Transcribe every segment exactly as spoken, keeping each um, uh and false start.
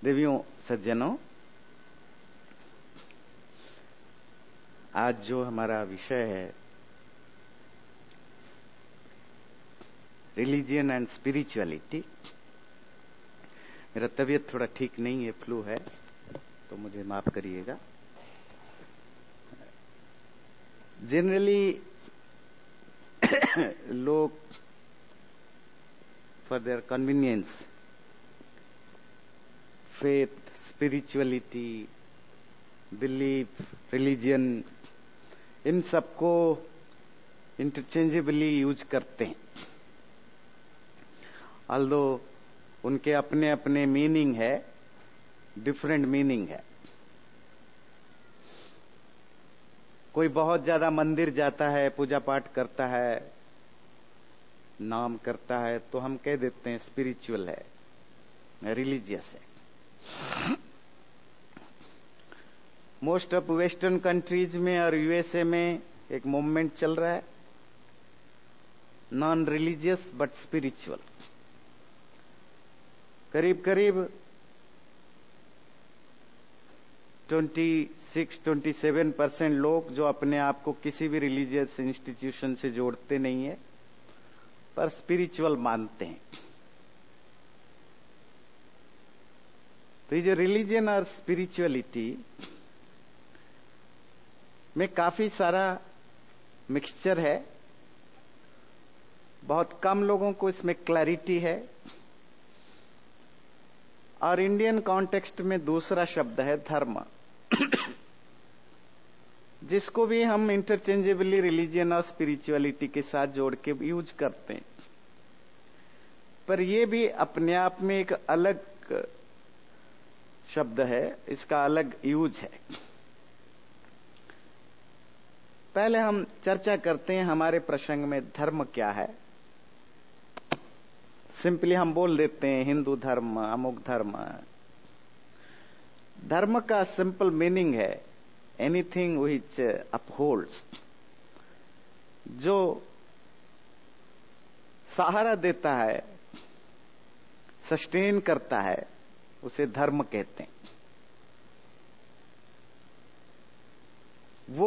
देवियों सज्जनों, आज जो हमारा विषय है रिलीजियन एंड स्पिरिचुअलिटी, मेरा तबीयत थोड़ा ठीक नहीं है, फ्लू है, तो मुझे माफ करिएगा। जनरली लोग for their convenience faith, spirituality, belief, religion, इन सबको इंटरचेंजेबली यूज करते हैं। ऑल्दो उनके अपने अपने मीनिंग है, डिफरेंट मीनिंग है। कोई बहुत ज्यादा मंदिर जाता है, पूजा पाठ करता है, नाम करता है, तो हम कह देते हैं स्पिरिचुअल है, रिलीजियस है। मोस्ट ऑफ वेस्टर्न कंट्रीज में और यूएसए में एक मूवमेंट चल रहा है, नॉन रिलीजियस बट स्पिरिचुअल। करीब करीब छब्बीस सत्ताईस परसेंट लोग जो अपने आप को किसी भी रिलीजियस इंस्टीट्यूशन से जोड़ते नहीं है पर स्पिरिचुअल मानते हैं। तो ये जो रिलीजन और स्पिरिचुअलिटी में काफी सारा मिक्सचर है। बहुत कम लोगों को इसमें क्लैरिटी है। और इंडियन कॉन्टेक्स्ट में दूसरा शब्द है धर्म, जिसको भी हम इंटरचेंजेबली रिलीजन और स्पिरिचुअलिटी के साथ जोड़ के यूज करते हैं, पर यह भी अपने आप में एक अलग शब्द है, इसका अलग यूज है। पहले हम चर्चा करते हैं हमारे प्रसंग में धर्म क्या है। सिंपली हम बोल देते हैं हिंदू धर्म, अमुक धर्म। धर्म का सिंपल मीनिंग है एनीथिंग व्हिच अपहोल्ड्स, जो सहारा देता है, सस्टेन करता है, उसे धर्म कहते हैं। वो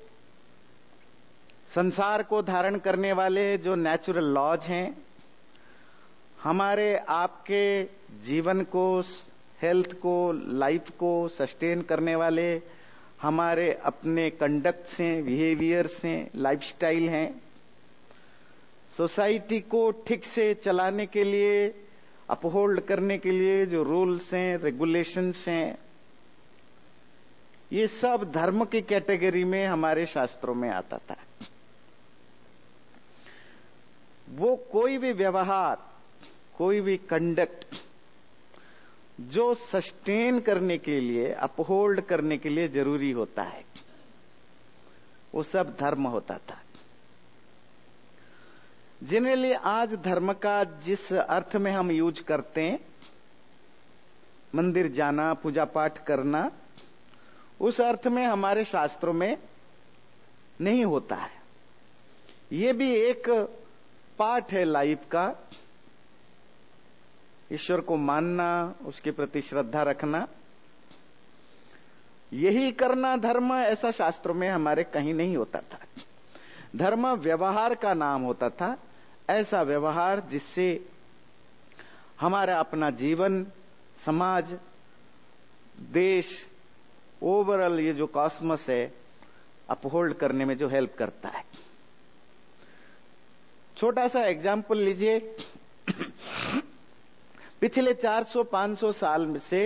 संसार को धारण करने वाले जो नेचुरल लॉज हैं, हमारे आपके जीवन को, हेल्थ को, लाइफ को सस्टेन करने वाले हमारे अपने कंडक्ट्स हैं, बिहेवियर्स हैं, लाइफस्टाइल हैं, सोसाइटी को ठीक से चलाने के लिए, अपहोल्ड करने के लिए जो रूल्स हैं, रेगुलेशंस हैं, ये सब धर्म की कैटेगरी में हमारे शास्त्रों में आता था। वो कोई भी व्यवहार, कोई भी कंडक्ट जो सस्टेन करने के लिए, अपहोल्ड करने के लिए जरूरी होता है, वो सब धर्म होता था। जनरली आज धर्म का जिस अर्थ में हम यूज करते हैं, मंदिर जाना, पूजा पाठ करना, उस अर्थ में हमारे शास्त्रों में नहीं होता है। ये भी एक पार्ट है लाइफ का। ईश्वर को मानना, उसके प्रति श्रद्धा रखना, यही करना धर्म, ऐसा शास्त्रों में हमारे कहीं नहीं होता था। धर्म व्यवहार का नाम होता था, ऐसा व्यवहार जिससे हमारा अपना जीवन, समाज, देश, ओवरऑल ये जो कॉस्मस है, अपहोल्ड करने में जो हेल्प करता है। छोटा सा एग्जाम्पल लीजिए। पिछले चार सौ पांच सौ साल से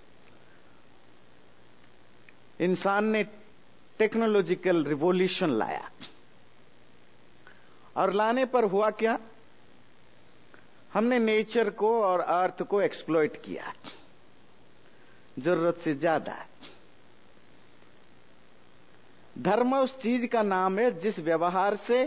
इंसान ने टेक्नोलॉजिकल रिवॉल्यूशन लाया, और लाने पर हुआ क्या? हमने नेचर को और अर्थ को एक्सप्लॉइट किया जरूरत से ज्यादा। धर्म उस चीज का नाम है जिस व्यवहार से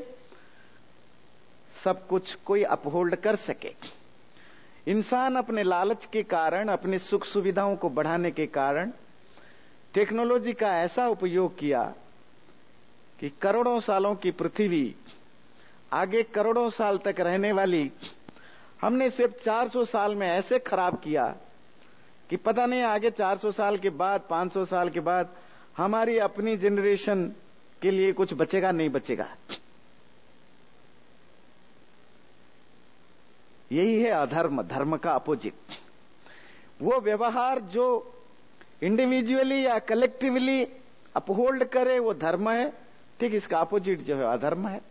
सब कुछ कोई अपहोल्ड कर सके। इंसान अपने लालच के कारण, अपनी सुख सुविधाओं को बढ़ाने के कारण टेक्नोलॉजी का ऐसा उपयोग किया कि करोड़ों सालों की पृथ्वी, आगे करोड़ों साल तक रहने वाली, हमने सिर्फ चार सौ साल में ऐसे खराब किया कि पता नहीं आगे चार सौ साल के बाद, पांच सौ साल के बाद हमारी अपनी जनरेशन के लिए कुछ बचेगा नहीं बचेगा। यही है अधर्म, धर्म का अपोजिट। वो व्यवहार जो इंडिविजुअली या कलेक्टिवली अपहोल्ड करे वो धर्म है, ठीक इसका अपोजिट जो है अधर्म है।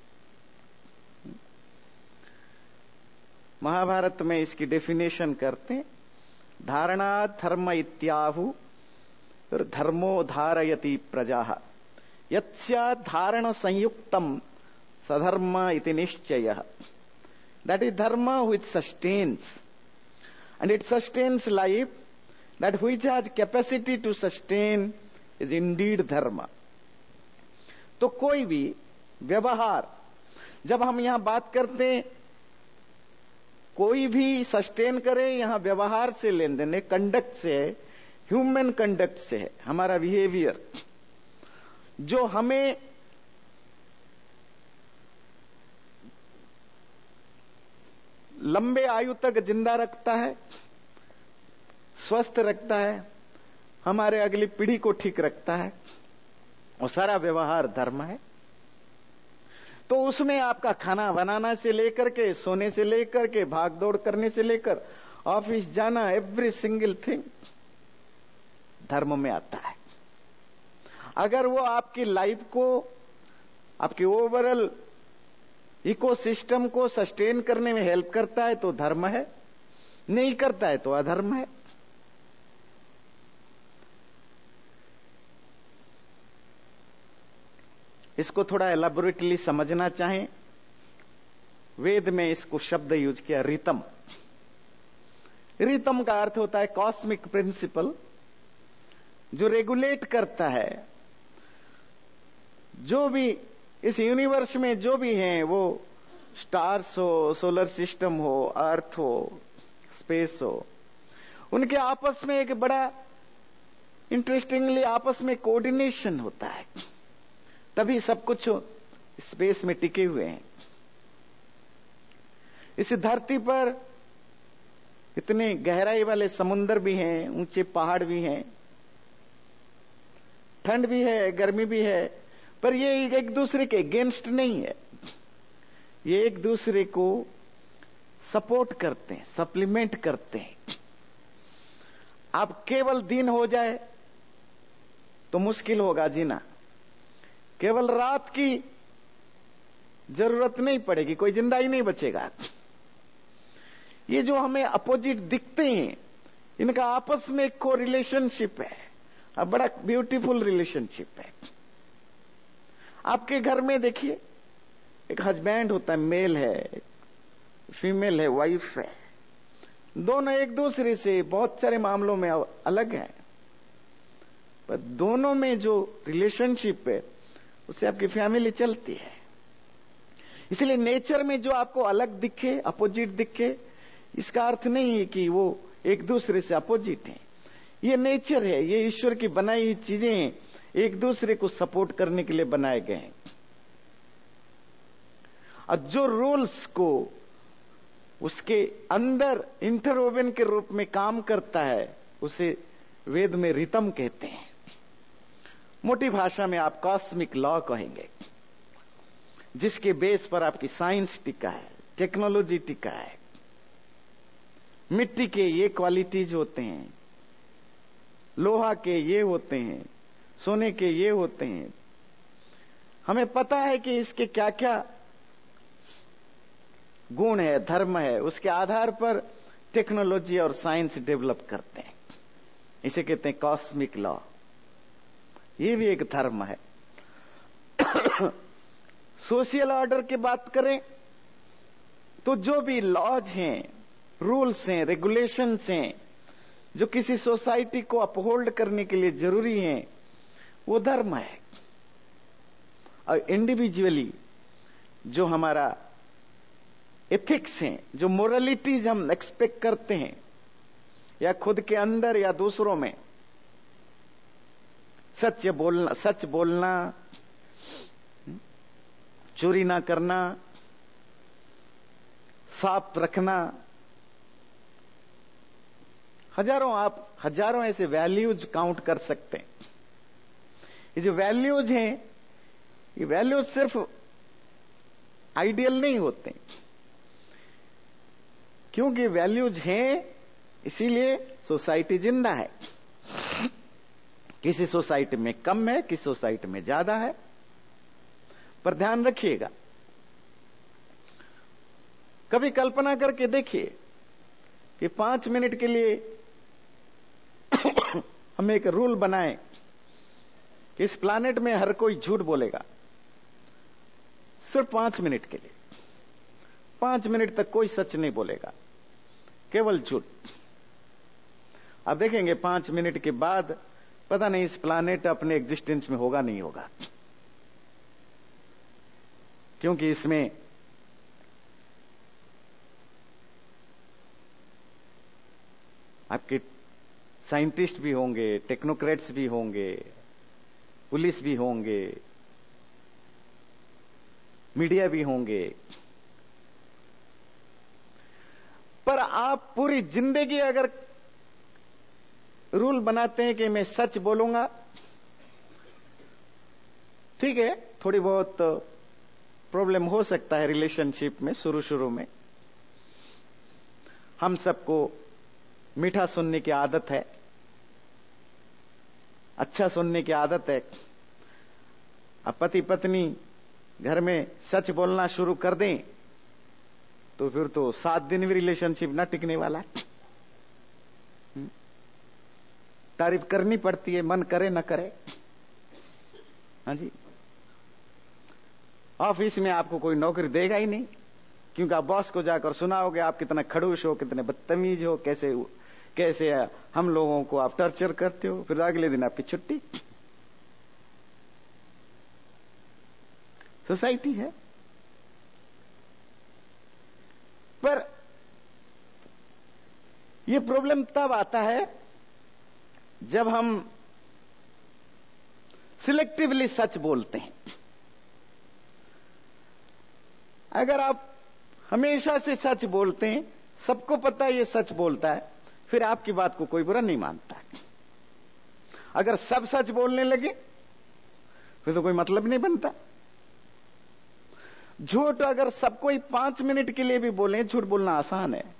महाभारत में इसकी डेफिनेशन करते हैं, धारणा धर्म इत्याहु धर्मो धारयति प्रजा यत्स्या धारण संयुक्तम सधर्म इति निश्चयः। That is dharma which sustains, and it sustains life. That which has capacity to sustain is indeed dharma. तो कोई भी व्यवहार, जब हम यहां बात करते हैं कोई भी सस्टेन करे, यहां व्यवहार से लेन देन है, कंडक्ट से है, ह्यूमन कंडक्ट से है, हमारा बिहेवियर जो हमें लंबे आयु तक जिंदा रखता है, स्वस्थ रखता है, हमारे अगली पीढ़ी को ठीक रखता है, और सारा व्यवहार धर्म है। तो उसमें आपका खाना बनाना से लेकर के, सोने से लेकर के, भाग दौड़ करने से लेकर ऑफिस जाना, एवरी सिंगल थिंग धर्म में आता है। अगर वो आपकी लाइफ को, आपकी ओवरऑल इकोसिस्टम को सस्टेन करने में हेल्प करता है तो धर्म है, नहीं करता है तो अधर्म है। इसको थोड़ा एलाबोरेटली समझना चाहें, वेद में इसको शब्द यूज किया रितम। रितम का अर्थ होता है कॉस्मिक प्रिंसिपल, जो रेगुलेट करता है जो भी इस यूनिवर्स में जो भी हैं, वो स्टार्स हो, सोलर सिस्टम हो, अर्थ हो, स्पेस हो, उनके आपस में एक बड़ा इंटरेस्टिंगली आपस में कोऑर्डिनेशन होता है, तभी सब कुछ स्पेस में टिके हुए हैं। इस धरती पर इतने गहराई वाले समुद्र भी हैं, ऊंचे पहाड़ भी हैं, ठंड भी है, गर्मी भी है, पर ये एक दूसरे के अगेंस्ट नहीं है, ये एक दूसरे को सपोर्ट करते हैं, सप्लीमेंट करते हैं। अब केवल दिन हो जाए तो मुश्किल होगा जीना, केवल रात की जरूरत नहीं पड़ेगी, कोई जिंदा ही नहीं बचेगा। ये जो हमें अपोजिट दिखते हैं, इनका आपस में एक को रिलेशनशिप है, अब बड़ा ब्यूटीफुल रिलेशनशिप है। आपके घर में देखिए, एक हस्बैंड होता है, मेल है, फीमेल है, वाइफ है, दोनों एक दूसरे से बहुत सारे मामलों में अलग हैं, पर दोनों में जो रिलेशनशिप है उससे आपकी फैमिली चलती है। इसलिए नेचर में जो आपको अलग दिखे, अपोजिट दिखे, इसका अर्थ नहीं है कि वो एक दूसरे से अपोजिट हैं। ये नेचर है, ये ईश्वर की बनाई हुई चीजें हैं, एक दूसरे को सपोर्ट करने के लिए बनाए गए हैं। और जो रूल्स को उसके अंदर इंटरवोवन के रूप में काम करता है, उसे वेद में रितम कहते हैं। मोटी भाषा में आप कॉस्मिक लॉ कहेंगे, जिसके बेस पर आपकी साइंस टिका है, टेक्नोलॉजी टिका है। मिट्टी के ये क्वालिटीज होते हैं, लोहा के ये होते हैं, सोने के ये होते हैं। हमें पता है कि इसके क्या क्या गुण है, धर्म है, उसके आधार पर टेक्नोलॉजी और साइंस डेवलप करते हैं। इसे कहते हैं कॉस्मिक लॉ। ये भी एक धर्म है। सोशल ऑर्डर की बात करें तो जो भी लॉज हैं, रूल्स हैं, रेगुलेशंस हैं, जो किसी सोसाइटी को अपहोल्ड करने के लिए जरूरी हैं, वो धर्म है। और इंडिविजुअली जो हमारा एथिक्स हैं, जो मोरालिटीज हम एक्सपेक्ट करते हैं, या खुद के अंदर या दूसरों में, सच बोलना, सच बोलना, चोरी ना करना, साफ रखना, हजारों, आप हजारों ऐसे वैल्यूज काउंट कर सकते हैं। ये जो वैल्यूज हैं, ये वैल्यूज सिर्फ आइडियल नहीं होते, क्योंकि वैल्यूज हैं इसीलिए सोसाइटी जिंदा है। किसी सोसाइटी में कम है, किसी सोसाइटी में ज्यादा है, पर ध्यान रखिएगा, कभी कल्पना करके देखिए कि पांच मिनट के लिए हम एक रूल बनाएं कि इस प्लानेट में हर कोई झूठ बोलेगा, सिर्फ पांच मिनट के लिए। पांच मिनट तक कोई सच नहीं बोलेगा, केवल झूठ। अब देखेंगे पांच मिनट के बाद पता नहीं इस प्लानेट अपने एग्जिस्टेंस में होगा नहीं होगा, क्योंकि इसमें आपके साइंटिस्ट भी होंगे, टेक्नोक्रेट्स भी होंगे, पुलिस भी होंगे, मीडिया भी होंगे, पर आप पूरी जिंदगी अगर रूल बनाते हैं कि मैं सच बोलूंगा, ठीक है, थोड़ी बहुत प्रॉब्लम हो सकता है रिलेशनशिप में शुरू शुरू में। हम सबको मीठा सुनने की आदत है, अच्छा सुनने की आदत है। अब पति पत्नी घर में सच बोलना शुरू कर दें तो फिर तो सात दिन भी रिलेशनशिप ना टिकने वाला है। तारीफ करनी पड़ती है, मन करे ना करे। हाँ जी, ऑफिस में आपको कोई नौकरी देगा ही नहीं, क्योंकि आप बॉस को जाकर सुनाओगे आप कितना खड़ूस हो, कितने बदतमीज हो, कैसे कैसे हम लोगों को आप टॉर्चर करते हो, फिर अगले दिन आपकी छुट्टी। सोसाइटी है। पर यह प्रॉब्लम तब आता है जब हम सिलेक्टिवली सच बोलते हैं। अगर आप हमेशा से सच बोलते हैं, सबको पता है ये सच बोलता है, फिर आपकी बात को कोई बुरा नहीं मानता। अगर सब सच बोलने लगे फिर तो कोई मतलब नहीं बनता। झूठ अगर सब कोई पांच मिनट के लिए भी बोले, झूठ बोलना आसान है।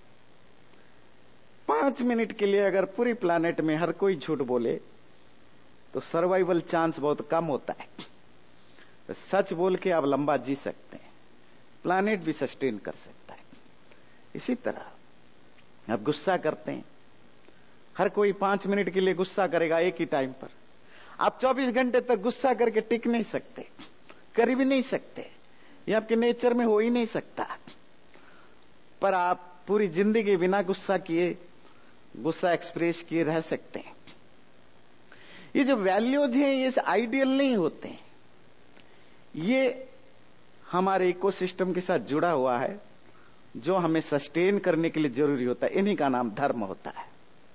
पांच मिनट के लिए अगर पूरी प्लानेट में हर कोई झूठ बोले तो सर्वाइवल चांस बहुत कम होता है। तो सच बोल के आप लंबा जी सकते हैं, प्लानेट भी सस्टेन कर सकता है। इसी तरह आप गुस्सा करते हैं, हर कोई पांच मिनट के लिए गुस्सा करेगा एक ही टाइम पर। आप चौबीस घंटे तक गुस्सा करके टिक नहीं सकते, कर भी नहीं सकते, ये आपके नेचर में हो ही नहीं सकता। पर आप पूरी जिंदगी बिना गुस्सा किए, गुस्सा एक्सप्रेस किए रह सकते हैं। ये जो वैल्यूज हैं ये आइडियल नहीं होते हैं, ये हमारे इकोसिस्टम के साथ जुड़ा हुआ है, जो हमें सस्टेन करने के लिए जरूरी होता है। इन्हीं का नाम धर्म होता है।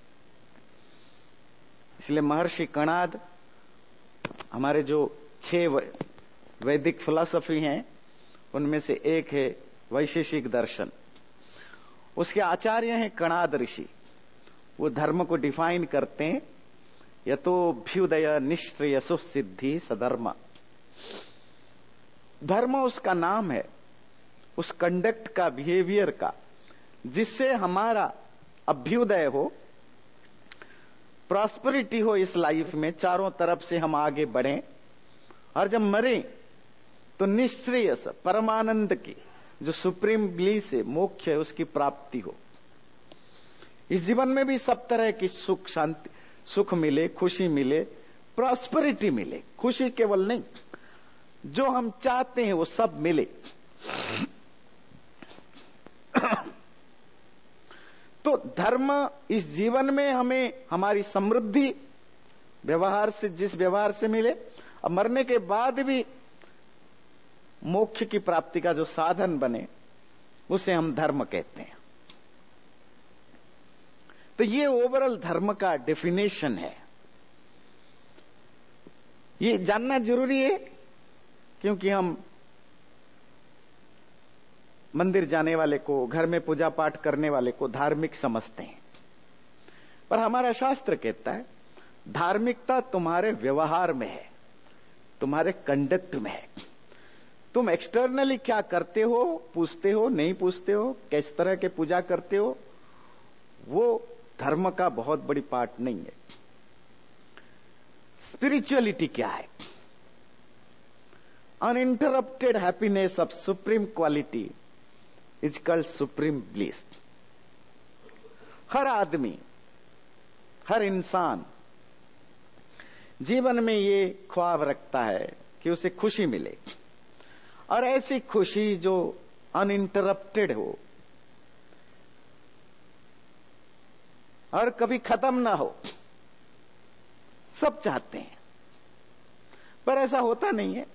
इसलिए महर्षि कणाद, हमारे जो छह वैदिक फिलॉसफी हैं उनमें से एक है वैशेषिक दर्शन। उसके आचार्य हैं कणाद ऋषि। वो धर्म को डिफाइन करते हैं, यतोभ्युदय निश्चय सुसिद्धि सधर्म। धर्म उसका नाम है, उस कंडक्ट का, बिहेवियर का, जिससे हमारा अभ्युदय हो, प्रॉस्पेरिटी हो इस लाइफ में, चारों तरफ से हम आगे बढ़ें, और जब मरें तो निश्रेयस परमानंद की जो सुप्रीम ब्लिस है, मोक्ष है, उसकी प्राप्ति हो। इस जीवन में भी सब तरह की सुख शांति, सुख मिले, खुशी मिले, प्रॉस्पेरिटी मिले। खुशी केवल नहीं, जो हम चाहते हैं वो सब मिले। तो धर्म इस जीवन में हमें हमारी समृद्धि व्यवहार से, जिस व्यवहार से मिले, अब मरने के बाद भी मोक्ष की प्राप्ति का जो साधन बने, उसे हम धर्म कहते हैं। तो ये ओवरऑल धर्म का डेफिनेशन है। ये जानना जरूरी है, क्योंकि हम मंदिर जाने वाले को, घर में पूजा पाठ करने वाले को धार्मिक समझते हैं। पर हमारा शास्त्र कहता है धार्मिकता तुम्हारे व्यवहार में है, तुम्हारे कंडक्ट में है। तुम एक्सटर्नली क्या करते हो, पूछते हो नहीं पूछते हो, किस तरह के पूजा करते हो, वो धर्म का बहुत बड़ी पार्ट नहीं है। स्पिरिचुअलिटी क्या है? Uninterrupted happiness of supreme quality is called supreme bliss. हर आदमी, हर इंसान जीवन में ये ख्वाब रखता है कि उसे खुशी मिले, और ऐसी खुशी जो अनइंटरप्टेड हो और कभी खत्म ना हो, सब चाहते हैं। पर ऐसा होता नहीं है,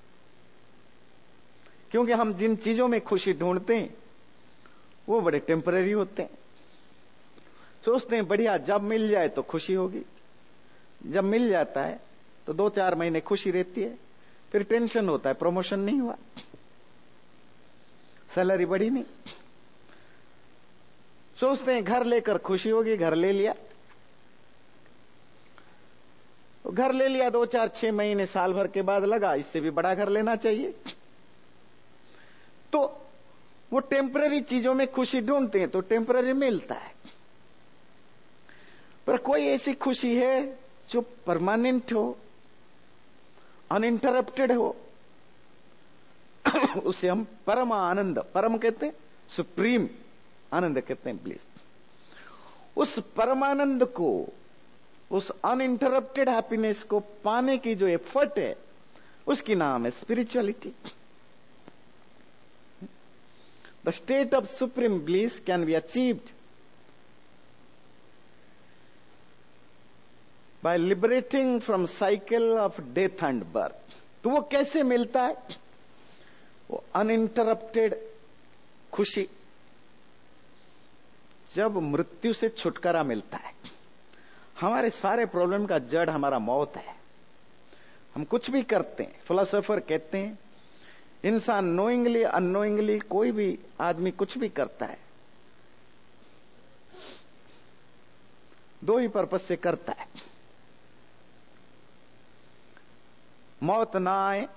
क्योंकि हम जिन चीजों में खुशी ढूंढते हैं वो बड़े टेम्परेरी होते हैं। सोचते हैं बढ़िया जब मिल जाए तो खुशी होगी, जब मिल जाता है तो दो चार महीने खुशी रहती है, फिर टेंशन होता है प्रमोशन नहीं हुआ, सैलरी बढ़ी नहीं। सोचते हैं घर लेकर खुशी होगी, घर ले लिया, घर ले लिया दो चार छह महीने साल भर के बाद लगा इससे भी बड़ा घर लेना चाहिए। तो वो टेम्पररी चीजों में खुशी ढूंढते हैं तो टेम्पररी मिलता है। पर कोई ऐसी खुशी है जो परमानेंट हो, अनइंटरप्टेड हो, उसे हम परम आनंद, परम कहते हैं, सुप्रीम आनंद कहते हैं, प्लीज। उस परमानंद को, उस अनइंटरप्टेड हैप्पीनेस को पाने की जो एफर्ट है उसकी नाम है spirituality. The state of supreme bliss can be achieved by liberating from cycle of death and birth। तो वो कैसे मिलता है? वो अनइंटरप्टेड खुशी, जब मृत्यु से छुटकारा मिलता है। हमारे सारे प्रॉब्लम का जड़ हमारा मौत है। हम कुछ भी करते हैं, फिलोसोफर कहते हैं इंसान नोइंगली अननोइंगली कोई भी आदमी कुछ भी करता है, दो ही पर्पज से करता है, मौत ना आए,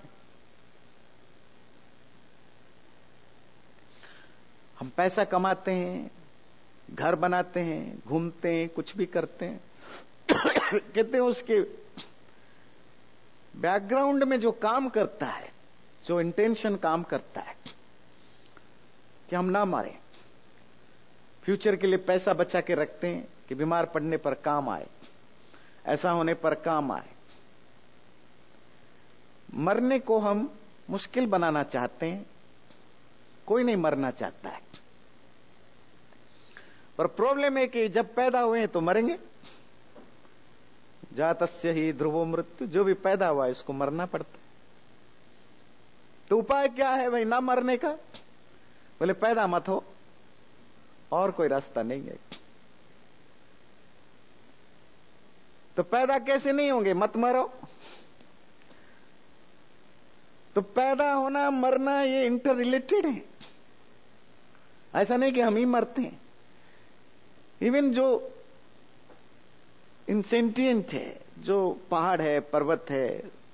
हम पैसा कमाते हैं, घर बनाते हैं, घूमते हैं, कुछ भी करते हैं, कहते हैं उसके बैकग्राउंड में जो काम करता है, जो इंटेंशन काम करता है कि हम ना मारें, फ्यूचर के लिए पैसा बचा के रखते हैं कि बीमार पड़ने पर काम आए, ऐसा होने पर काम आए। मरने को हम मुश्किल बनाना चाहते हैं, कोई नहीं मरना चाहता है। पर प्रॉब्लम है कि जब पैदा हुए हैं तो मरेंगे। जातस्य ही ध्रुवो मृत्यु, जो भी पैदा हुआ है इसको मरना पड़ता है। तो उपाय क्या है भाई ना मरने का? बोले पैदा मत हो, और कोई रास्ता नहीं है। तो पैदा कैसे नहीं होंगे? मत मरो। तो पैदा होना मरना ये इंटर रिलेटेड है, ऐसा नहीं कि हम ही मरते हैं। इवन जो इंसेंटिएंट है, जो पहाड़ है, पर्वत है,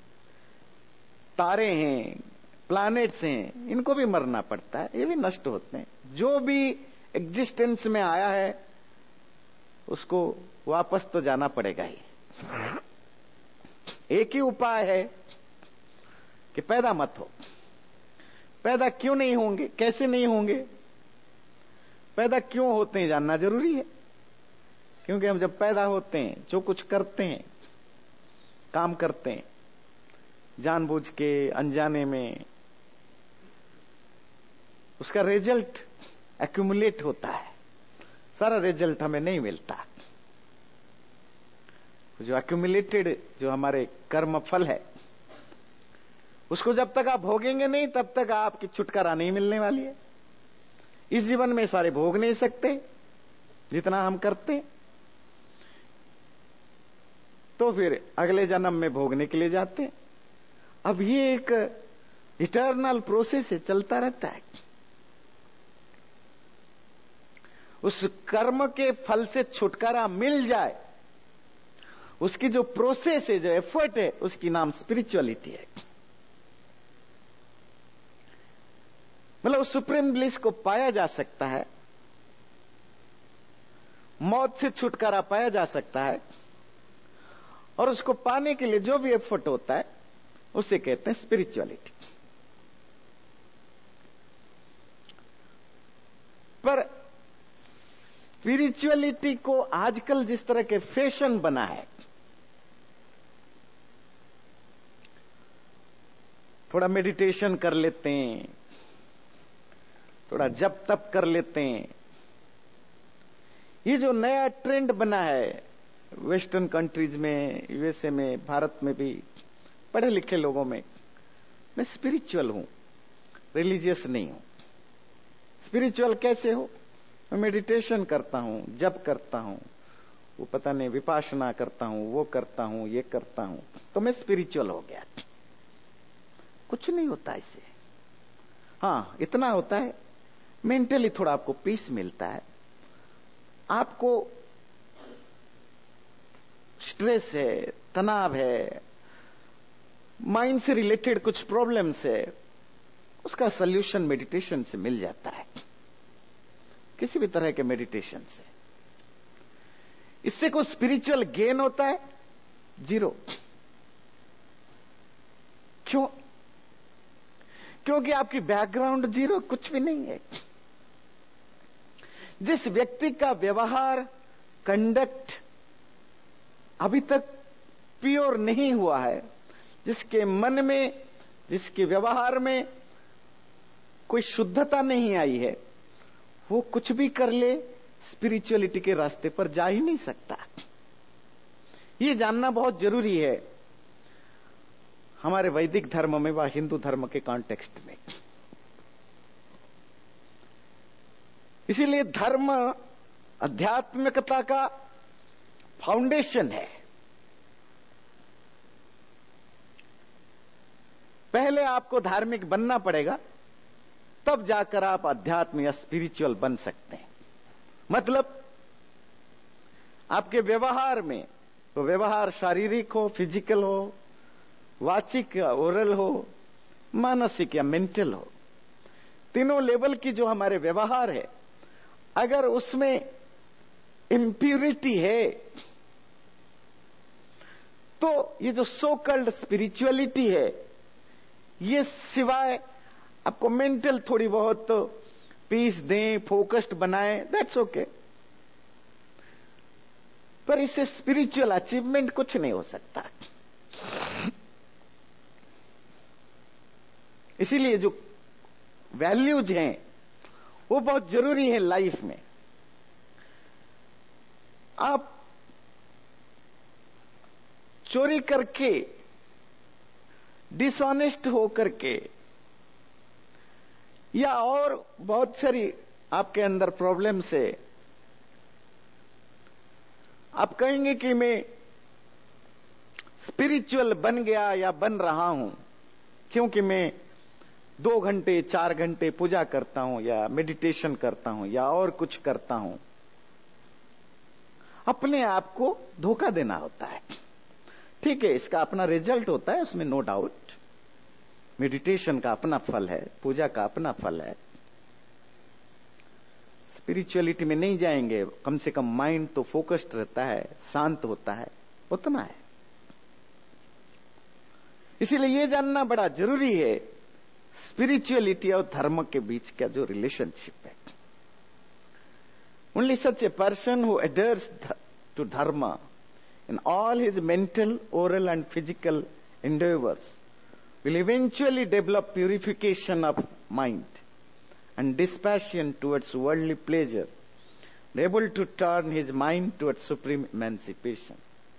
तारे हैं, प्लैनेट्स हैं, इनको भी मरना पड़ता है, ये भी नष्ट होते हैं। जो भी एग्जिस्टेंस में आया है उसको वापस तो जाना पड़ेगा ही। एक ही उपाय है कि पैदा मत हो। पैदा क्यों नहीं होंगे, कैसे नहीं होंगे, पैदा क्यों होते हैं जानना जरूरी है। क्योंकि हम जब पैदा होते हैं, जो कुछ करते हैं, काम करते हैं, जानबूझ के अनजाने में, उसका रिजल्ट एक्यूमुलेट होता है। सारा रिजल्ट हमें नहीं मिलता। जो एक्यूमुलेटेड, जो हमारे कर्म फल है, उसको जब तक आप भोगेंगे नहीं तब तक आपकी छुटकारा नहीं मिलने वाली है। इस जीवन में सारे भोग नहीं सकते जितना हम करते, तो फिर अगले जन्म में भोगने के लिए जाते हैं। अब ये एक इटर्नल प्रोसेस है, चलता रहता है। उस कर्म के फल से छुटकारा मिल जाए, उसकी जो प्रोसेस है, जो एफर्ट है, उसकी नाम स्पिरिचुअलिटी है। मतलब उस सुप्रीम ब्लिस को पाया जा सकता है, मौत से छुटकारा पाया जा सकता है, और उसको पाने के लिए जो भी एफर्ट होता है उसे कहते हैं स्पिरिचुअलिटी। पर स्पिरिचुअलिटी को आजकल जिस तरह के फैशन बना है, थोड़ा मेडिटेशन कर लेते हैं, थोड़ा जप तप कर लेते हैं, ये जो नया ट्रेंड बना है वेस्टर्न कंट्रीज में, यूएसए में, भारत में भी, पढ़े लिखे लोगों में, मैं स्पिरिचुअल हूं, रिलीजियस नहीं हूं। स्पिरिचुअल कैसे हो? मैं मेडिटेशन करता हूं, जप करता हूं, वो पता नहीं विपासना करता हूं, वो करता हूं, ये करता हूं, तो मैं स्पिरिचुअल हो गया। कुछ नहीं होता इससे। हां, इतना होता है मेंटली थोड़ा आपको पीस मिलता है, आपको स्ट्रेस है, तनाव है, माइंड से रिलेटेड कुछ प्रॉब्लम्स है, उसका सल्यूशन मेडिटेशन से मिल जाता है, किसी भी तरह के मेडिटेशन से। इससे कोई स्पिरिचुअल गेन होता है? जीरो। क्यों? क्योंकि आपकी बैकग्राउंड जीरो, कुछ भी नहीं है। जिस व्यक्ति का व्यवहार, कंडक्ट अभी तक प्योर नहीं हुआ है, जिसके मन में, जिसके व्यवहार में कोई शुद्धता नहीं आई है, वो कुछ भी कर ले, स्पिरिचुअलिटी के रास्ते पर जा ही नहीं सकता। ये जानना बहुत जरूरी है हमारे वैदिक धर्म में व हिंदू धर्म के कॉन्टेक्स्ट में। इसीलिए धर्म आध्यात्मिकता का फाउंडेशन है। पहले आपको धार्मिक बनना पड़ेगा, तब जाकर आप अध्यात्म या स्पिरिचुअल बन सकते हैं। मतलब आपके व्यवहार में, तो व्यवहार शारीरिक हो, फिजिकल हो, वाचिक या ओरल हो, मानसिक या मेंटल हो, तीनों लेवल की जो हमारे व्यवहार है, अगर उसमें इंप्यूरिटी है, तो ये जो सो कॉल्ड स्पिरिचुअलिटी है, ये सिवाय आपको मेंटल थोड़ी बहुत तो पीस दें, फोकस्ड बनाएं, दैट्स ओके, पर इससे स्पिरिचुअल अचीवमेंट कुछ नहीं हो सकता। इसीलिए जो वैल्यूज हैं वो बहुत जरूरी है लाइफ में। आप चोरी करके, डिसऑनेस्ट होकर के, या और बहुत सारी आपके अंदर प्रॉब्लम से आप कहेंगे कि मैं स्पिरिचुअल बन गया या बन रहा हूं क्योंकि मैं दो घंटे चार घंटे पूजा करता हूं या मेडिटेशन करता हूं या और कुछ करता हूं, अपने आप को धोखा देना होता है। ठीक है, इसका अपना रिजल्ट होता है, उसमें नो डाउट। मेडिटेशन का अपना फल है, पूजा का अपना फल है। स्पिरिचुअलिटी में नहीं जाएंगे, कम से कम माइंड तो फोकस्ड रहता है, शांत होता है, उतना है। इसीलिए यह जानना बड़ा जरूरी है स्पिरिचुअलिटी और धर्म के बीच का जो रिलेशनशिप है। Only such a person who adheres to dharma in all his mental, oral and physical endeavors will eventually develop purification of mind and dispassion towards worldly pleasure, able to turn his mind towards supreme emancipation.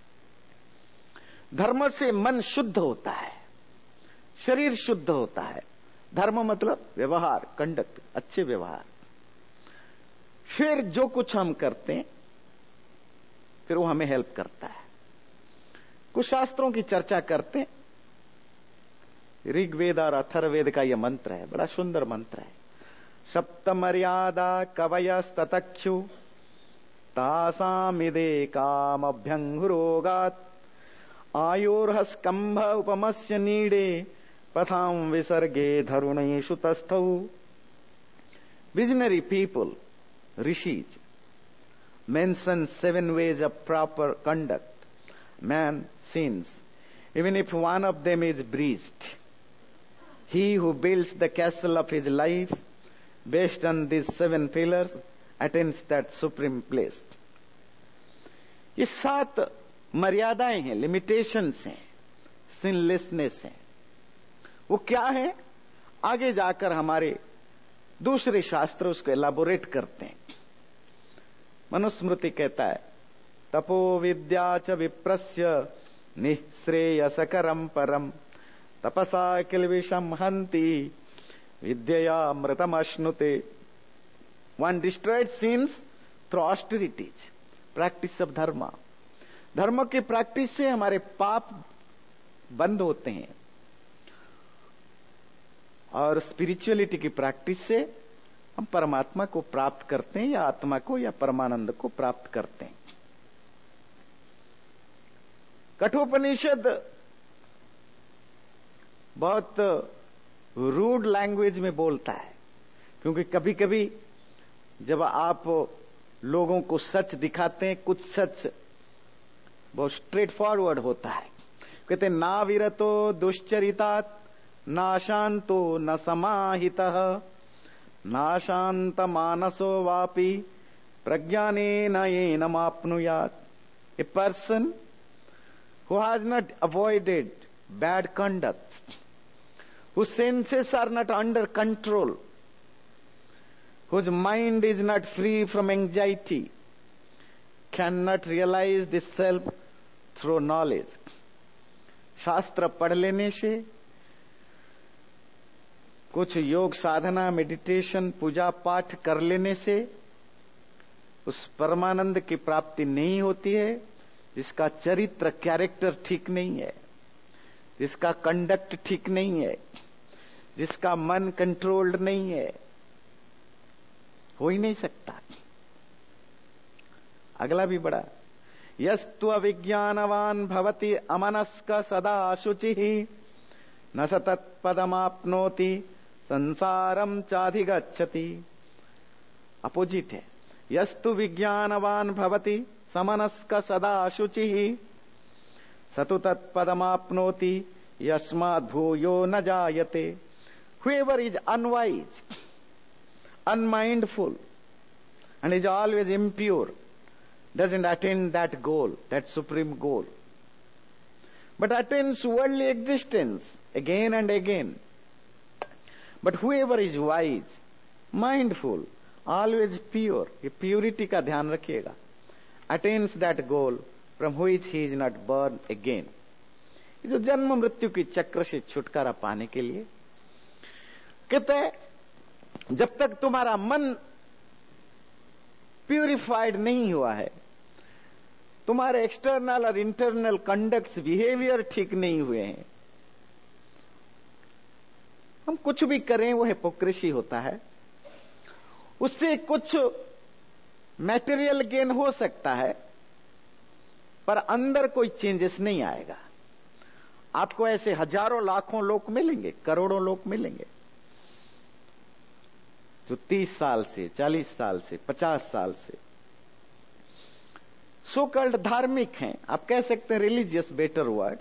धर्म से मन शुद्ध होता है, शरीर शुद्ध होता है। धर्म मतलब व्यवहार, कंडक्ट, अच्छे व्यवहार। फिर जो कुछ हम करते हैं फिर वो हमें हेल्प करता है। कुछ शास्त्रों की चर्चा करते हैं, ऋग्वेद और अथर्ववेद का यह मंत्र है, बड़ा सुंदर मंत्र है। सप्तमर्यादा कवयस्ततक्षु तासामिदे कामभ्यंगुरोगात् आयोर्हस्कंभ उपमस्य नीडे पथां विसर्गे धरुणेषु तस्थौ. Visionary people, rishis, mention seven ways of proper conduct. Man sins, even if one of them is breached. He who builds the castle of his life based on these seven pillars attains that supreme place. ये सात मर्यादाएं हैं, limitations हैं, सिनलेसनेस हैं. वो क्या है? आगे जाकर हमारे दूसरे शास्त्र उसको एलाबोरेट करते हैं. मनुस्मृति कहता है तपो विद्या च विप्रस्य निःश्रेयसकरं परम तपसा किल्बिषं हन्ति विद्यया अमृतमश्नुते. One destroyed sins through austerities, practice of dharma. धर्म की प्रैक्टिस से हमारे पाप बंद होते हैं और स्पिरिचुअलिटी की प्रैक्टिस से हम परमात्मा को प्राप्त करते हैं या आत्मा को या परमानंद को प्राप्त करते हैं. कठोपनिषद बहुत रूड लैंग्वेज में बोलता है, क्योंकि कभी कभी जब आप लोगों को सच दिखाते हैं, कुछ सच बहुत स्ट्रेट फॉरवर्ड होता है. कहते ना विरतो दुश्चरितात् ना शांतो न समाहितः ना शांत मानसो वापि प्रज्ञानेन येन माप्नुयात्. A person who has not avoided bad conduct, whose senses are not under control, whose mind is not free from anxiety, cannot realize this self through knowledge. शास्त्र पढ़ लेने से, कुछ योग साधना, मेडिटेशन, पूजा पाठ कर लेने से उस परमानंद की प्राप्ति नहीं होती है जिसका चरित्र, कैरेक्टर ठीक नहीं है, जिसका कंडक्ट ठीक नहीं है, जिसका मन कंट्रोल्ड नहीं है. हो ही नहीं सकता. अगला भी बड़ा, यस्तु अविज्ञानवान भवति अमनस्क सदा शुचिः न स तत्पदमाप्नोति संसारम चाधिगच्छति. अपोजिट है. यस्तु विज्ञानवान भवति समनस्क सदा शुचिः सतु तत्पदमाप्नोति यस्माद् भूयो न जायते. Whoever is unwise, unmindful, and is always impure doesn't attain that goal, that supreme goal, but attains worldly existence again and again. But whoever is wise, mindful, always pure, ये purity का ध्यान रखिएगा, attains that goal from which he is not born again. ये जो जन्म मृत्यु की चक्र से छुटकारा पाने के लिए कहते हैं, जब तक तुम्हारा मन प्यूरिफाइड नहीं हुआ है, तुम्हारे एक्सटर्नल और इंटरनल कंडक्ट्स, बिहेवियर ठीक नहीं हुए हैं, हम कुछ भी करें वो हिपोक्रेसी होता है. उससे कुछ मैटेरियल गेन हो सकता है पर अंदर कोई चेंजेस नहीं आएगा. आपको ऐसे हजारों लाखों लोग मिलेंगे, करोड़ों लोग मिलेंगे जो तीस साल से, चालीस साल से, पचास साल से सो कल्ड धार्मिक हैं. आप कह सकते हैं रिलीजियस, बेटर वर्ड.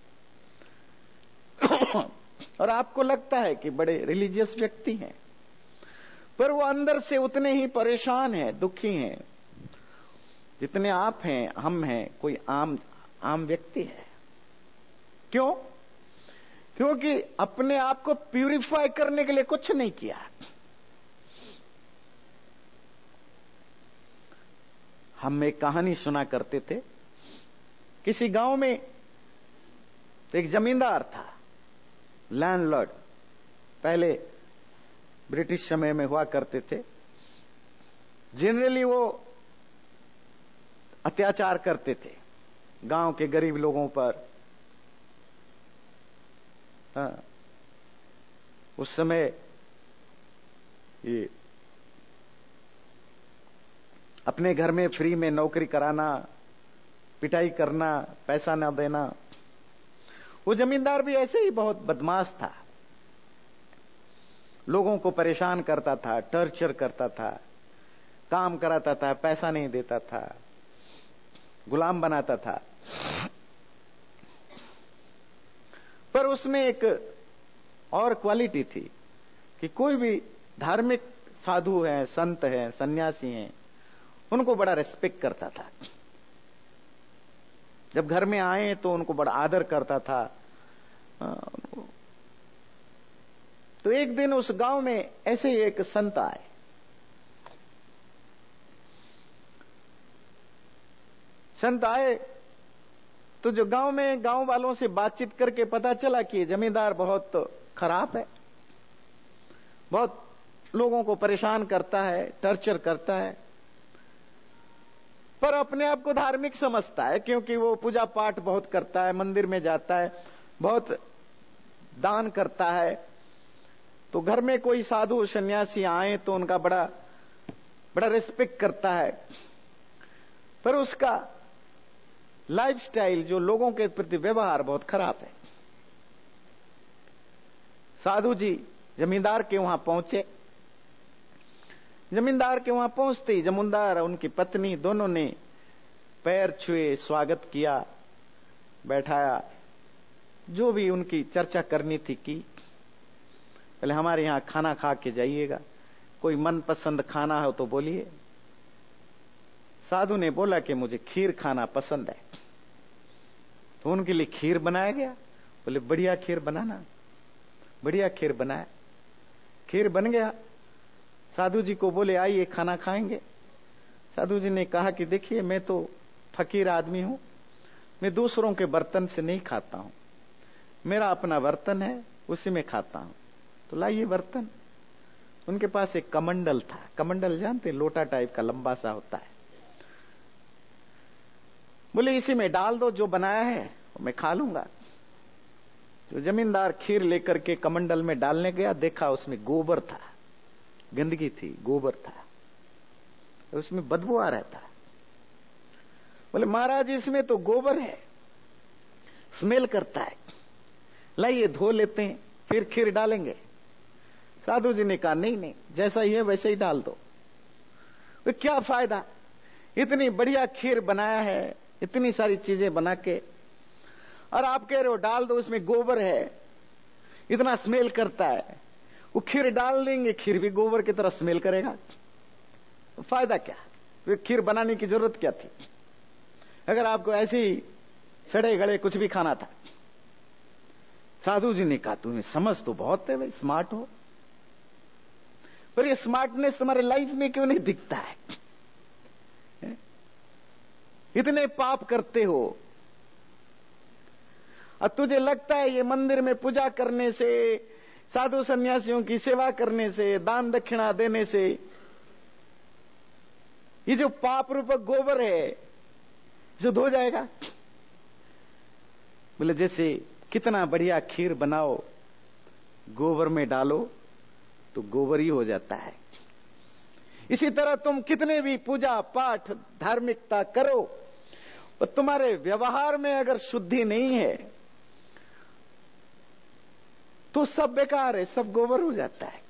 और आपको लगता है कि बड़े रिलीजियस व्यक्ति हैं, पर वो अंदर से उतने ही परेशान हैं, दुखी हैं जितने आप हैं, हम हैं, कोई आम आम व्यक्ति है. क्यों? क्योंकि अपने आप को प्यूरिफाई करने के लिए कुछ नहीं किया. हम एक कहानी सुना करते थे. किसी गांव में एक जमींदार था, लैंडलॉर्ड, पहले ब्रिटिश समय में हुआ करते थे. जनरली वो अत्याचार करते थे गांव के गरीब लोगों पर. हाँ, उस समय ये अपने घर में फ्री में नौकरी कराना, पिटाई करना, पैसा ना देना। वो जमींदार भी ऐसे ही बहुत बदमाश था, लोगों को परेशान करता था, टॉर्चर करता था, काम कराता था, पैसा नहीं देता था, गुलाम बनाता था। पर उसमें एक और क्वालिटी थी कि कोई भी धार्मिक साधु हैं, संत हैं, सन्यासी हैं, उनको बड़ा रिस्पेक्ट करता था। जब घर में आए तो उनको बड़ा आदर करता था। तो एक दिन उस गांव में ऐसे ही एक संत आए। संत आए तो जो गांव में गांव वालों से बातचीत करके पता चला कि जमींदार बहुत खराब है, बहुत लोगों को परेशान करता है, टॉर्चर करता है, पर अपने आप को धार्मिक समझता है क्योंकि वो पूजा पाठ बहुत करता है, मंदिर में जाता है, बहुत दान करता है। तो घर में कोई साधु सन्यासी आए तो उनका बड़ा बड़ा रिस्पेक्ट करता है। पर उसका लाइफस्टाइल, जो लोगों के प्रति व्यवहार, बहुत खराब है। साधु जी जमींदार के वहां पहुंचे। जमींदार के वहां पहुंचते ही जमींदार और उनकी पत्नी दोनों ने पैर छुए, स्वागत किया, बैठाया, जो भी उनकी चर्चा करनी थी की। पहले हमारे यहां खाना खा के जाइएगा, कोई मनपसंद खाना हो तो बोलिए। साधु ने बोला कि मुझे खीर खाना पसंद है, तो उनके लिए खीर बनाया गया। बोले बढ़िया खीर बनाना। बढ़िया खीर बनाया, खीर बन गया। साधु जी को बोले आइए खाना खाएंगे। साधु जी ने कहा कि देखिए मैं तो फकीर आदमी हूं, मैं दूसरों के बर्तन से नहीं खाता हूं, मेरा अपना बर्तन है, उसी में खाता हूं। तो लाइए बर्तन। उनके पास एक कमंडल था। कमंडल जानते, लोटा टाइप का लंबा सा होता है। बोले इसी में डाल दो, जो बनाया है मैं खा लूंगा। जो जमींदार खीर लेकर के कमंडल में डालने गया, देखा उसमें गोबर था, गंदगी थी, गोबर था, उसमें बदबू आ रहा था। बोले महाराज इसमें तो गोबर है, स्मेल करता है, लाइए धो लेते हैं, फिर खीर डालेंगे। साधु जी ने कहा नहीं नहीं, जैसा ही है वैसे ही डाल दो। तो क्या फायदा, इतनी बढ़िया खीर बनाया है, इतनी सारी चीजें बना के, और आप कह रहे हो डाल दो, उसमें गोबर है, इतना स्मेल करता है। वो खीर डाल देंगे, खीर भी गोबर की तरह स्मेल करेगा, तो फायदा क्या, फिर खीर बनाने की जरूरत क्या थी, अगर आपको ऐसे ही सड़े गड़े कुछ भी खाना था। साधु जी ने कहा तुम्हें समझ तो बहुत है भाई, स्मार्ट हो, पर ये स्मार्टनेस तुम्हारे लाइफ में क्यों नहीं दिखता है? इतने पाप करते हो, और तुझे लगता है ये मंदिर में पूजा करने से, साधु सन्यासियों की सेवा करने से, दान दक्षिणा देने से, ये जो पाप रूपक गोबर है शुद्ध हो जाएगा। बोले जैसे कितना बढ़िया खीर बनाओ, गोबर में डालो तो गोबर ही हो जाता है। इसी तरह तुम कितने भी पूजा पाठ धार्मिकता करो, और तुम्हारे व्यवहार में अगर शुद्धि नहीं है तो सब बेकार है, सब गोबर हो जाता है।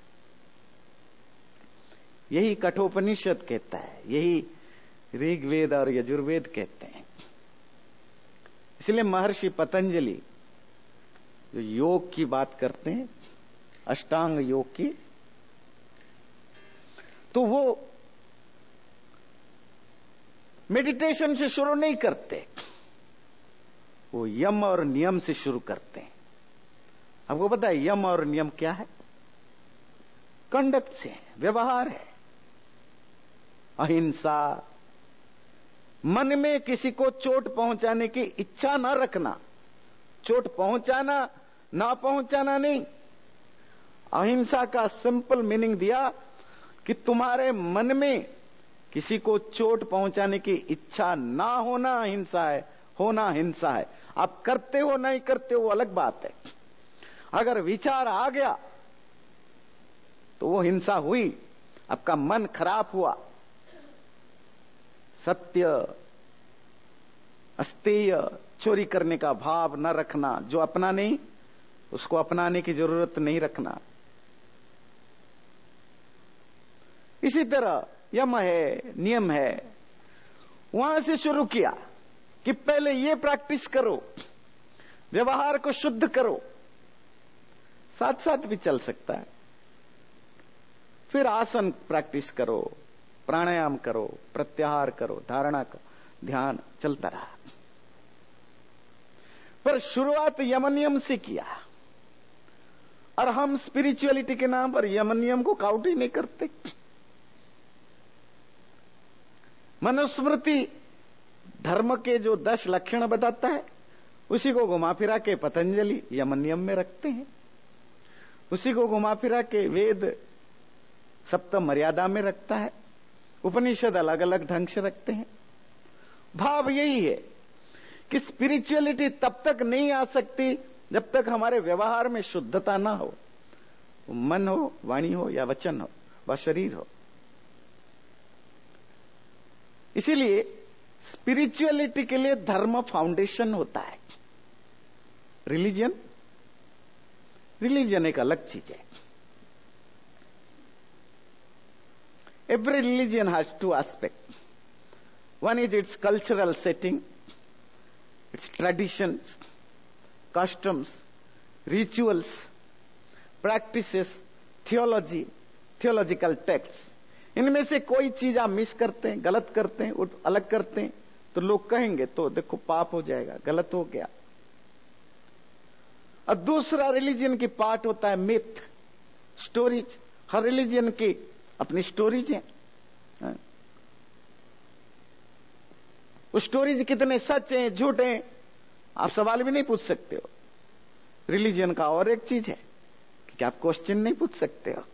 यही कठोपनिषद कहता है, यही ऋग्वेद और यजुर्वेद कहते हैं। इसलिए महर्षि पतंजलि जो योग की बात करते हैं, अष्टांग योग की, तो वो मेडिटेशन से शुरू नहीं करते, वो यम और नियम से शुरू करते हैं। आपको पता है यम और नियम क्या है? कंडक्ट से, व्यवहार है। अहिंसा, मन में किसी को चोट पहुंचाने की इच्छा ना रखना, चोट पहुंचाना ना पहुंचाना नहीं। अहिंसा का सिंपल मीनिंग दिया कि तुम्हारे मन में किसी को चोट पहुंचाने की इच्छा ना होना अहिंसा है, होना हिंसा है। आप करते हो नहीं करते हो अलग बात है। अगर विचार आ गया तो वो हिंसा हुई, आपका मन खराब हुआ, सत्य, अस्तेय, चोरी करने का भाव न रखना, जो अपना नहीं उसको अपनाने की जरूरत नहीं रखना। इसी तरह यम है, नियम है, वहां से शुरू किया कि पहले ये प्रैक्टिस करो, व्यवहार को शुद्ध करो, साथ साथ भी चल सकता है। फिर आसन प्रैक्टिस करो, प्राणायाम करो, प्रत्याहार करो, धारणा करो, ध्यान चलता रहा। पर शुरुआत यम नियम से किया, और हम स्पिरिचुअलिटी के नाम पर यम नियम को काउंट ही नहीं करते। मनुस्मृति धर्म के जो दस लक्षण बताता है, उसी को घुमा फिरा के पतंजलि यम नियम में रखते हैं, उसी को घुमा फिरा के वेद सप्तम मर्यादा में रखता है, उपनिषद अलग अलग ढंग से रखते हैं। भाव यही है कि स्पिरिचुअलिटी तब तक नहीं आ सकती जब तक हमारे व्यवहार में शुद्धता ना हो, मन हो, वाणी हो या वचन हो व शरीर हो। इसीलिए स्पिरिचुअलिटी के लिए धर्म फाउंडेशन होता है। रिलीजन रिलीजन एक अलग चीज है। Every religion has two aspects. One is its cultural setting, its traditions, customs, rituals, practices, theology, theological texts. इनमें से कोई चीज आप मिस करते हैं, गलत करते हैं, अलग करते हैं, तो लोग कहेंगे तो देखो पाप हो जाएगा, गलत हो गया। और दूसरा रिलीजन की पार्ट होता है मिथ, स्टोरीज। हर रिलीजन की अपनी स्टोरीज हैं। वो स्टोरीज कितने सच हैं, झूठ हैं, आप सवाल भी नहीं पूछ सकते हो। रिलीजन का और एक चीज है कि आप क्वेश्चन नहीं पूछ सकते हो।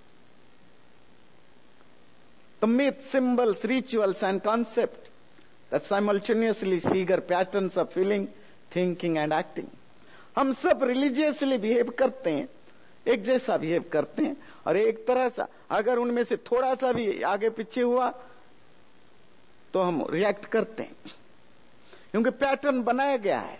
The myth, symbols, rituals and concept that simultaneously figure patterns of feeling, thinking and acting. हम सब रिलीजियसली बिहेव करते हैं, एक जैसा बिहेव करते हैं, और एक तरह सा अगर उनमें से थोड़ा सा भी आगे पीछे हुआ तो हम रिएक्ट करते हैं, क्योंकि पैटर्न बनाया गया है।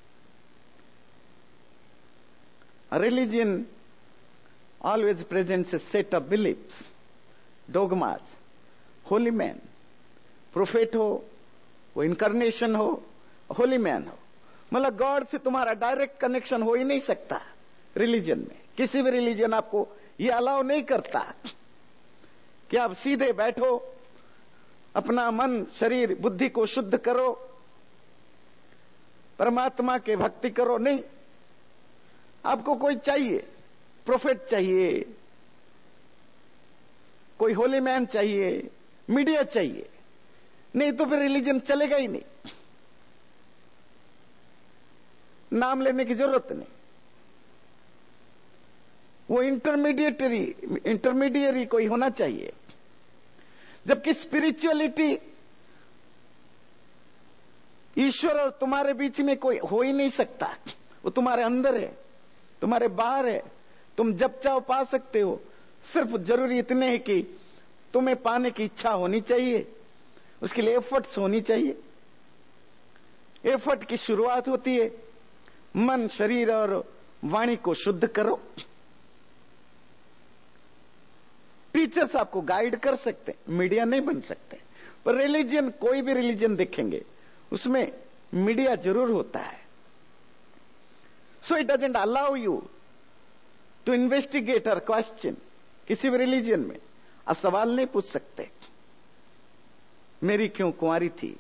Religion always presents a set of beliefs, dogmas, holy man, prophet हो, वो इनकारनेशन हो, होली मैन हो, मतलब गॉड से तुम्हारा डायरेक्ट कनेक्शन हो ही नहीं सकता। रिलीजन में किसी भी रिलीजन आपको ये अलाउ नहीं करता कि आप सीधे बैठो, अपना मन, शरीर, बुद्धि को शुद्ध करो, परमात्मा के भक्ति करो। नहीं, आपको कोई चाहिए, प्रोफेट चाहिए, कोई होली मैन चाहिए, मीडिया चाहिए, नहीं तो फिर रिलीजन चलेगा ही नहीं। नाम लेने की जरूरत नहीं। वो इंटरमीडिएटरी इंटरमीडिएरी कोई होना चाहिए, जबकि स्पिरिचुअलिटी ईश्वर और तुम्हारे बीच में कोई हो ही नहीं सकता। वो तुम्हारे अंदर है, तुम्हारे बाहर है, तुम जब चाहो पा सकते हो। सिर्फ जरूरी इतने है कि तुम्हें पाने की इच्छा होनी चाहिए, उसके लिए एफर्ट्स होनी चाहिए। एफर्ट की शुरुआत होती है मन, शरीर और वाणी को शुद्ध करो। टीचर्स आपको गाइड कर सकते हैं, मीडिया नहीं बन सकते। पर रिलीजन, कोई भी रिलीजन देखेंगे उसमें मीडिया जरूर होता है। So it doesn't allow you to investigate और क्वेश्चन। किसी भी रिलीजन में आप सवाल नहीं पूछ सकते, मेरी क्यों कुंवारी थी,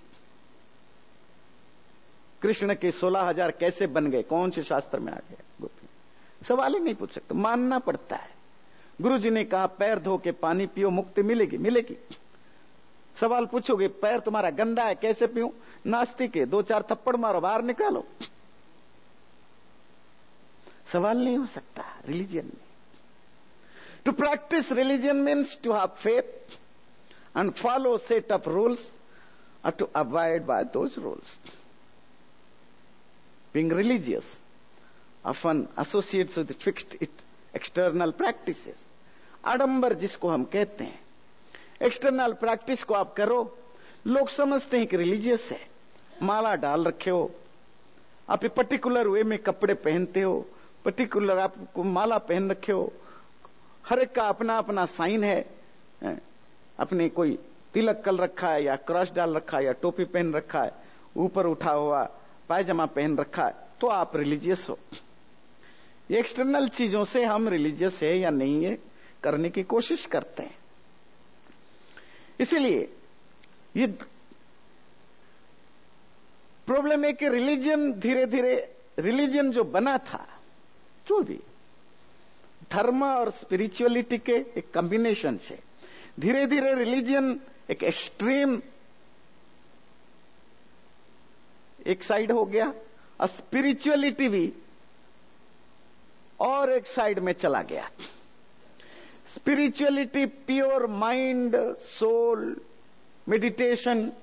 कृष्ण के सोलह हजार कैसे बन गए, कौन से शास्त्र में आ गए, सवाल ही नहीं पूछ सकते, मानना पड़ता है। गुरु जी ने कहा पैर धो के पानी पियो, मुक्ति मिलेगी, मिलेगी। सवाल पूछोगे पैर तुम्हारा गंदा है, कैसे पीऊं, नास्तिक है, दो चार थप्पड़ मारो, बाहर निकालो। सवाल नहीं हो सकता रिलीजन में। To practise religion means to have faith and follow set of rules or to abide by those rules. Being religious often associates with fixed external practices. आडंबर जिसको हम कहते हैं, एक्सटर्नल प्रैक्टिस को आप करो, लोग समझते हैं कि रिलीजियस है। माला डाल रखे हो, आप पर्टिकुलर वे में कपड़े पहनते हो, पर्टिकुलर आपको माला पहन रखे हो, हर एक का अपना अपना साइन है, अपने कोई तिलक कल रखा है या क्रॉस डाल रखा है या टोपी पहन रखा है, ऊपर उठा हुआ पायजामा पहन रखा है, तो आप रिलीजियस हो। ये एक्सटर्नल चीजों से हम रिलीजियस है या नहीं है करने की कोशिश करते हैं। इसीलिए ये प्रॉब्लम है कि रिलीजन धीरे धीरे, रिलीजन जो बना था, जो भी धर्म और स्पिरिचुअलिटी के एक कॉम्बिनेशन से धीरे धीरे रिलीजन एक एक्सट्रीम एक साइड हो गया और स्पिरिचुअलिटी भी और एक साइड में चला गया। Spirituality pure mind, soul, meditation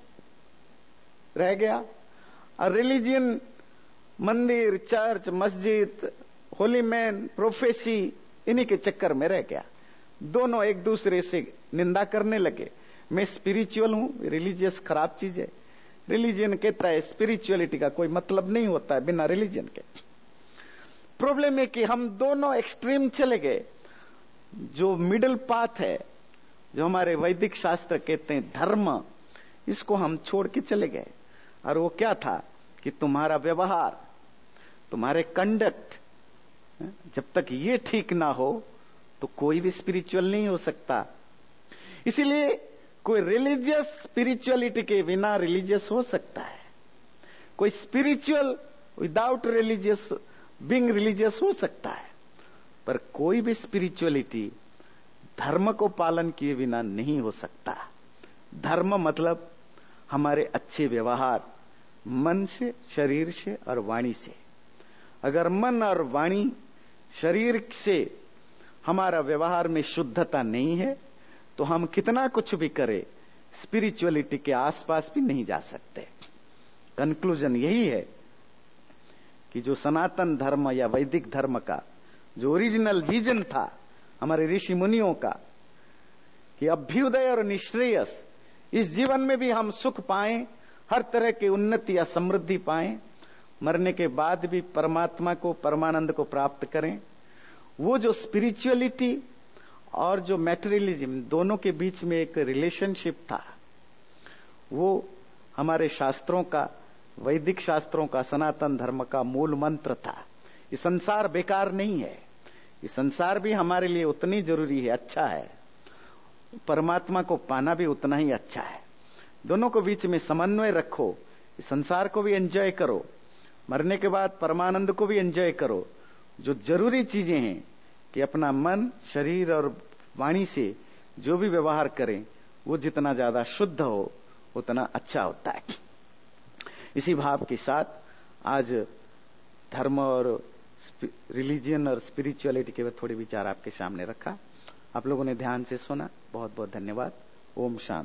रह गया और रिलीजन मंदिर, चर्च, मस्जिद, होली मैन, प्रोफेसी, इन्हीं के चक्कर में रह गया। दोनों एक दूसरे से निंदा करने लगे, मैं स्पिरिचुअल हूं, रिलीजियस खराब चीज है। रिलीजन कहता है स्पिरिचुअलिटी का कोई मतलब नहीं होता है बिना रिलीजन के। प्रॉब्लम है कि हम दोनों एक्सट्रीम चले गए। जो मिडिल पाथ है, जो हमारे वैदिक शास्त्र कहते हैं धर्म, इसको हम छोड़ के चले गए। और वो क्या था कि तुम्हारा व्यवहार, तुम्हारे कंडक्ट, जब तक ये ठीक ना हो तो कोई भी स्पिरिचुअल नहीं हो सकता। इसीलिए कोई रिलीजियस स्पिरिचुअलिटी के बिना रिलीजियस हो सकता है, कोई spiritual without religious being religious हो सकता है, पर कोई भी स्पिरिचुअलिटी धर्म को पालन किए बिना नहीं हो सकता। धर्म मतलब हमारे अच्छे व्यवहार, मन से, शरीर से और वाणी से। अगर मन और वाणी, शरीर से हमारा व्यवहार में शुद्धता नहीं है तो हम कितना कुछ भी करें, स्पिरिचुअलिटी के आसपास भी नहीं जा सकते। कंक्लूजन यही है कि जो सनातन धर्म या वैदिक धर्म का जो ओरिजिनल विजन था हमारे ऋषि मुनियों का, कि अभ्युदय और निश्रेयस, इस जीवन में भी हम सुख पाएं, हर तरह की उन्नति या समृद्धि पाएं, मरने के बाद भी परमात्मा को, परमानंद को प्राप्त करें। वो जो स्पिरिचुअलिटी और जो मैटेरियलिज्म, दोनों के बीच में एक रिलेशनशिप था, वो हमारे शास्त्रों का, वैदिक शास्त्रों का, सनातन धर्म का मूल मंत्र था। ये संसार बेकार नहीं है, ये संसार भी हमारे लिए उतनी जरूरी है, अच्छा है। परमात्मा को पाना भी उतना ही अच्छा है। दोनों को बीच में समन्वय रखो, इस संसार को भी एंजॉय करो, मरने के बाद परमानंद को भी एंजॉय करो। जो जरूरी चीजें हैं कि अपना मन, शरीर और वाणी से जो भी व्यवहार करें वो जितना ज्यादा शुद्ध हो उतना अच्छा होता है। इसी भाव के साथ आज धर्म और रिलीजियन और स्पिरिचुअलिटी के थोड़े विचार आपके सामने रखा। आप लोगों ने ध्यान से सुना, बहुत बहुत धन्यवाद। ओम शांति।